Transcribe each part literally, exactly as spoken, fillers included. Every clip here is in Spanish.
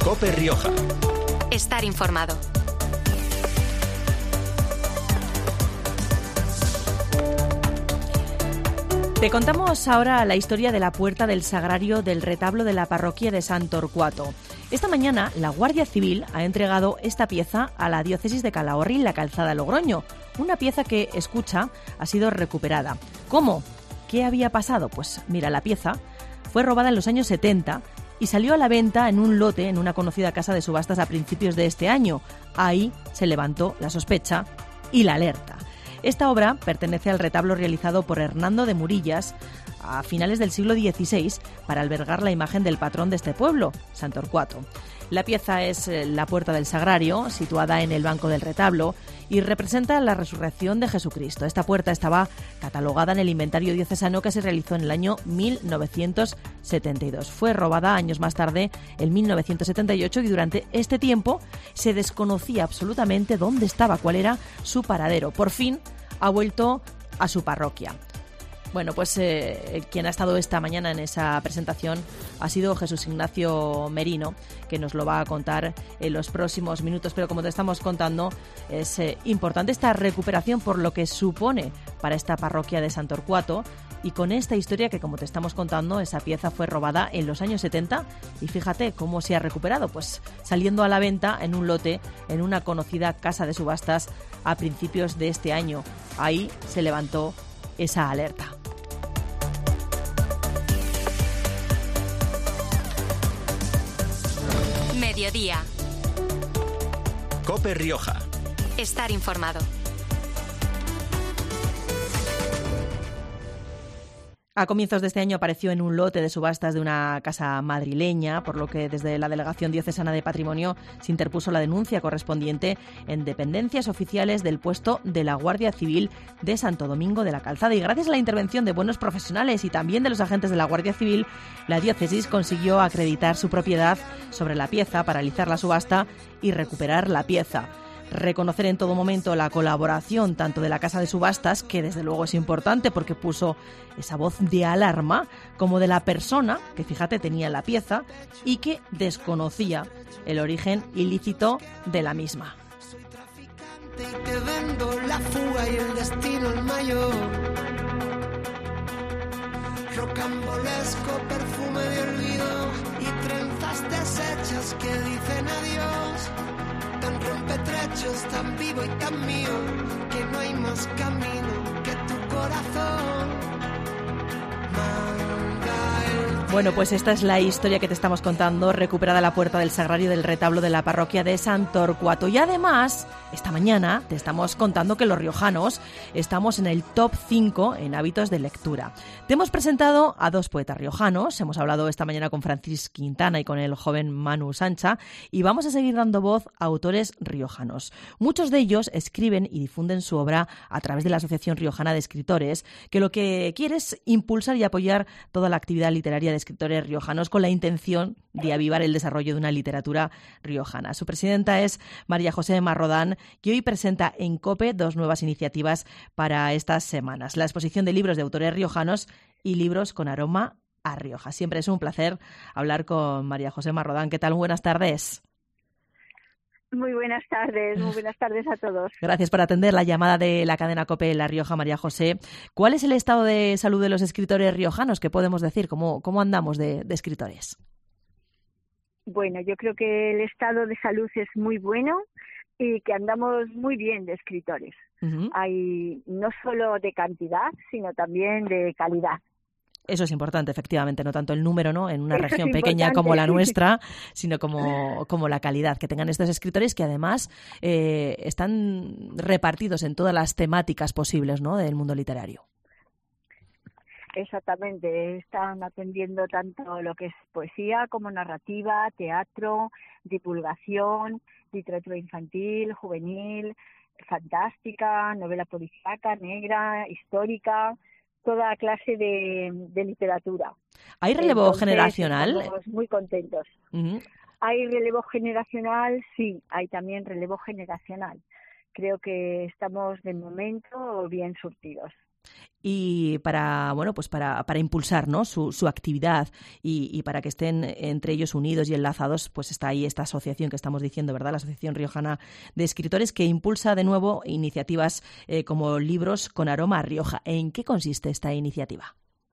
COPE Rioja. Estar informado. Te contamos ahora la historia de la puerta del sagrario del retablo de la parroquia de Sant Torquato. Esta mañana la Guardia Civil ha entregado esta pieza a la diócesis de Calahorra y la Calzada Logroño. Una pieza que, escucha, ha sido recuperada. ¿Cómo? ¿Qué había pasado? Pues mira, la pieza fue robada en los años setenta y salió a la venta en un lote en una conocida casa de subastas a principios de este año. Ahí se levantó la sospecha y la alerta. Esta obra pertenece al retablo realizado por Hernando de Murillas a finales del siglo dieciséis para albergar la imagen del patrón de este pueblo, Sant Torquato. La pieza es la puerta del sagrario, situada en el banco del retablo, y representa la resurrección de Jesucristo. Esta puerta estaba catalogada en el inventario diocesano que se realizó en el año mil novecientos setenta y dos. Fue robada años más tarde, en mil novecientos setenta y ocho, y durante este tiempo se desconocía absolutamente dónde estaba, cuál era su paradero. Por fin ha vuelto a su parroquia. Bueno, pues eh, quien ha estado esta mañana en esa presentación ha sido Jesús Ignacio Merino, que nos lo va a contar en los próximos minutos. Pero como te estamos contando, es eh, importante esta recuperación por lo que supone para esta parroquia de Sant Torquato. Y con esta historia que, como te estamos contando, esa pieza fue robada en los años setenta y fíjate cómo se ha recuperado, pues saliendo a la venta en un lote en una conocida casa de subastas a principios de este año. Ahí se levantó esa alerta. Mediodía. COPE Rioja. Estar informado. A comienzos de este año apareció en un lote de subastas de una casa madrileña, por lo que desde la Delegación Diocesana de Patrimonio se interpuso la denuncia correspondiente en dependencias oficiales del puesto de la Guardia Civil de Santo Domingo de la Calzada. Y gracias a la intervención de buenos profesionales y también de los agentes de la Guardia Civil, la diócesis consiguió acreditar su propiedad sobre la pieza, paralizar la subasta y recuperar la pieza. Reconocer en todo momento la colaboración tanto de la casa de subastas, que desde luego es importante porque puso esa voz de alarma, como de la persona que, fíjate, tenía la pieza y que desconocía el origen ilícito de la misma. Te vendo la fuga y el destino el mayor. Rocambolesco perfume de olvido y trenzas deshechas que dicen adiós. Tan rompetrechos, tan vivo y tan mío, que no hay más camino que tu corazón. Bueno, pues esta es la historia que te estamos contando, recuperada la puerta del sagrario del retablo de la parroquia de Sant Torquato. Y además, esta mañana te estamos contando que los riojanos estamos en el top cinco en hábitos de lectura. Te hemos presentado a dos poetas riojanos, hemos hablado esta mañana con Francis Quintana y con el joven Manu Sancha, y vamos a seguir dando voz a autores riojanos. Muchos de ellos escriben y difunden su obra a través de la Asociación Riojana de Escritores, que lo que quiere es impulsar y apoyar toda la actividad literaria de escritores riojanos con la intención de avivar el desarrollo de una literatura riojana. Su presidenta es María José Marrodán, que hoy presenta en COPE dos nuevas iniciativas para estas semanas: la exposición de libros de autores riojanos y libros con aroma a Rioja. Siempre es un placer hablar con María José Marrodán. ¿Qué tal? Buenas tardes. Muy buenas tardes, muy buenas tardes a todos. Gracias por atender la llamada de la cadena COPE La Rioja, María José. ¿Cuál es el estado de salud de los escritores riojanos? ¿Qué podemos decir? ¿Cómo, cómo andamos de, de escritores? Bueno, yo creo que el estado de salud es muy bueno y que andamos muy bien de escritores. Uh-huh. Hay no solo de cantidad, sino también de calidad. Eso es importante, efectivamente, no tanto el número, ¿no?, en una Eso región pequeña como la nuestra, sino como, como la calidad, que tengan estos escritores que además eh, están repartidos en todas las temáticas posibles, ¿no?, del mundo literario. Exactamente, están atendiendo tanto lo que es poesía como narrativa, teatro, divulgación, literatura infantil, juvenil, fantástica, novela policíaca, negra, histórica, toda clase de, de literatura. ¿Hay relevo Entonces, generacional? Estamos muy contentos. Uh-huh. ¿Hay relevo generacional? Sí, hay también relevo generacional. Creo que estamos de momento bien surtidos. Y para bueno pues para, para impulsar, ¿no?, su, su actividad y, y para que estén entre ellos unidos y enlazados, pues está ahí esta asociación que estamos diciendo, ¿verdad? La Asociación Riojana de Escritores, que impulsa de nuevo iniciativas eh, como Libros con Aroma a Rioja. ¿En qué consiste esta iniciativa?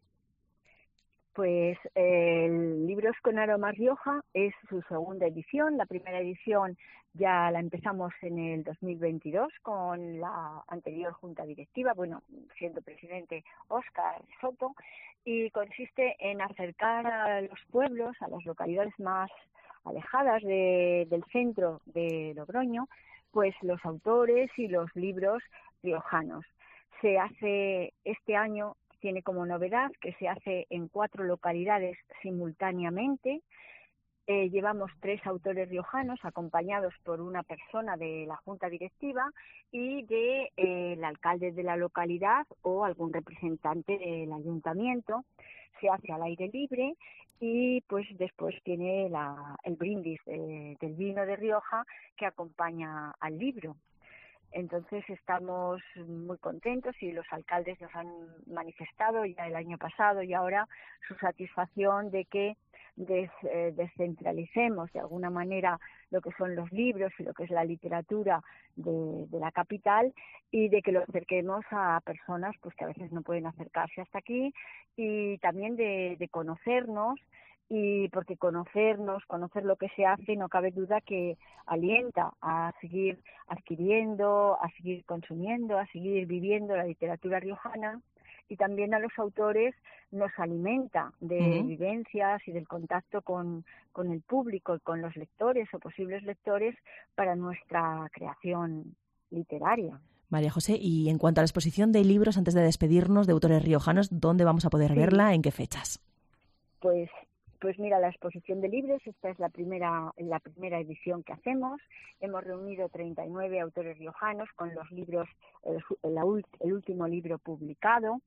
Pues eh, Libros con Aroma a Rioja es su segunda edición. La primera edición ya la empezamos en el dos mil veintidós con la anterior junta directiva, bueno, siendo presidente Óscar Soto, y consiste en acercar a los pueblos, a las localidades más alejadas de, del centro de Logroño, pues los autores y los libros riojanos. Se hace este año, tiene como novedad que se hace en cuatro localidades simultáneamente. Eh, llevamos tres autores riojanos acompañados por una persona de la junta directiva y de eh, el alcalde de la localidad o algún representante del ayuntamiento. Se hace al aire libre y pues después tiene la, el brindis de, del vino de Rioja que acompaña al libro. Entonces estamos muy contentos y los alcaldes nos han manifestado ya el año pasado y ahora su satisfacción de que des, eh, descentralicemos de alguna manera lo que son los libros y lo que es la literatura de, de la capital y de que lo acerquemos a personas pues que a veces no pueden acercarse hasta aquí y también de, de conocernos. Y porque conocernos, conocer lo que se hace, no cabe duda que alienta a seguir adquiriendo, a seguir consumiendo, a seguir viviendo la literatura riojana y también a los autores nos alimenta de uh-huh. vivencias y del contacto con, con el público y con los lectores o posibles lectores para nuestra creación literaria. María José, y en cuanto a la exposición de libros, antes de despedirnos, de autores riojanos, ¿dónde vamos a poder sí. verla? ¿En qué fechas? Pues Pues mira, la exposición de libros, esta es la primera la primera edición que hacemos. Hemos reunido treinta y nueve autores riojanos con los libros, el, el, el último libro publicado,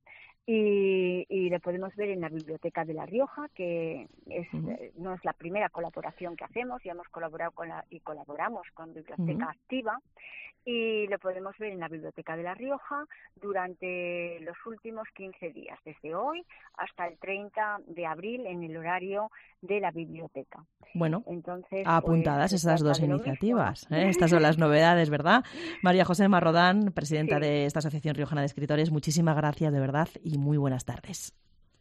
y, y lo podemos ver en la Biblioteca de La Rioja, que es, uh-huh. no es la primera colaboración que hacemos, ya hemos colaborado con la, y colaboramos con Biblioteca uh-huh. Activa, y lo podemos ver en la Biblioteca de La Rioja durante los últimos quince días, desde hoy hasta el treinta de abril en el horario de la biblioteca. Bueno, entonces apuntadas pues, estas dos iniciativas. ¿eh? Estas son las novedades, ¿verdad? María José Marrodán, presidenta sí. de esta Asociación Riojana de Escritores, muchísimas gracias de verdad y muy buenas tardes.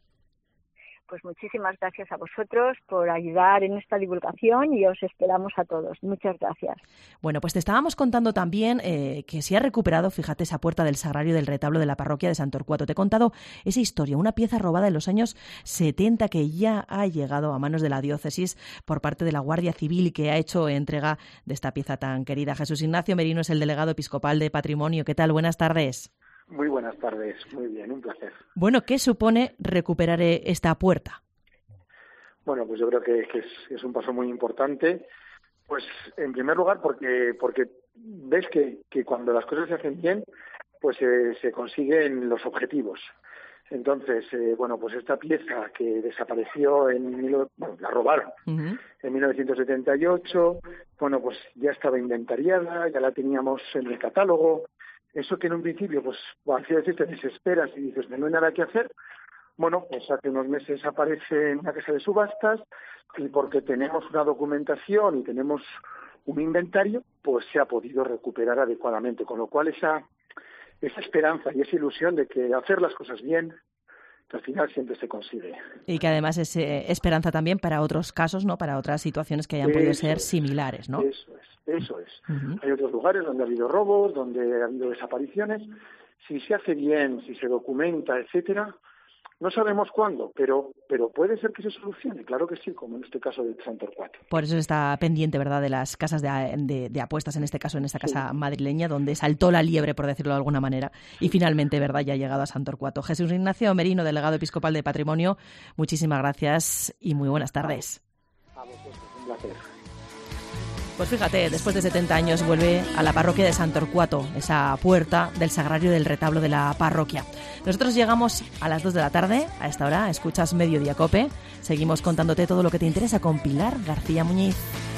Pues muchísimas gracias a vosotros por ayudar en esta divulgación y os esperamos a todos. Muchas gracias. Bueno, pues te estábamos contando también eh, que se ha recuperado, fíjate, esa puerta del sagrario del retablo de la parroquia de Sant Torquato. Te he contado esa historia, una pieza robada en los años setenta que ya ha llegado a manos de la diócesis por parte de la Guardia Civil y que ha hecho entrega de esta pieza tan querida. Jesús Ignacio Merino es el delegado episcopal de Patrimonio. ¿Qué tal? Buenas tardes. Muy buenas tardes, muy bien, un placer. Bueno, ¿qué supone recuperar esta puerta? Bueno, pues yo creo que, que es, es un paso muy importante. Pues en primer lugar porque porque ves que, que cuando las cosas se hacen bien, pues eh, se consiguen los objetivos. Entonces, eh, bueno, pues esta pieza que desapareció en, bueno, la robaron uh-huh. en mil novecientos setenta y ocho, bueno, pues ya estaba inventariada, ya la teníamos en el catálogo. Eso que en un principio, pues, así decir, te desesperas y dices, no hay nada que hacer. Bueno, pues hace unos meses aparece en una casa de subastas y porque tenemos una documentación y tenemos un inventario, pues se ha podido recuperar adecuadamente. Con lo cual esa, esa esperanza y esa ilusión de que hacer las cosas bien, que al final siempre se consigue. Y que además es eh, esperanza también para otros casos, ¿no? Para otras situaciones que hayan podido eso ser es, similares, ¿no? Eso es, eso es. Uh-huh. Hay otros lugares donde ha habido robos, donde ha habido desapariciones. Si se hace bien, si se documenta, etcétera, no sabemos cuándo, pero pero puede ser que se solucione, claro que sí, como en este caso de Sant Torquato. Por eso está pendiente, ¿verdad?, de las casas de, de, de apuestas, en este caso, en esta casa sí. madrileña, donde saltó la liebre, por decirlo de alguna manera, y finalmente, ¿verdad?, ya ha llegado a Sant Torquato. Jesús Ignacio Merino, delegado episcopal de Patrimonio, muchísimas gracias y muy buenas tardes. A vosotros, un placer. Pues fíjate, después de setenta años vuelve a la parroquia de Sant Torquato, esa puerta del sagrario del retablo de la parroquia. Nosotros llegamos a las dos de la tarde, a esta hora escuchas Mediodía Cope. Seguimos contándote todo lo que te interesa con Pilar García Muñiz.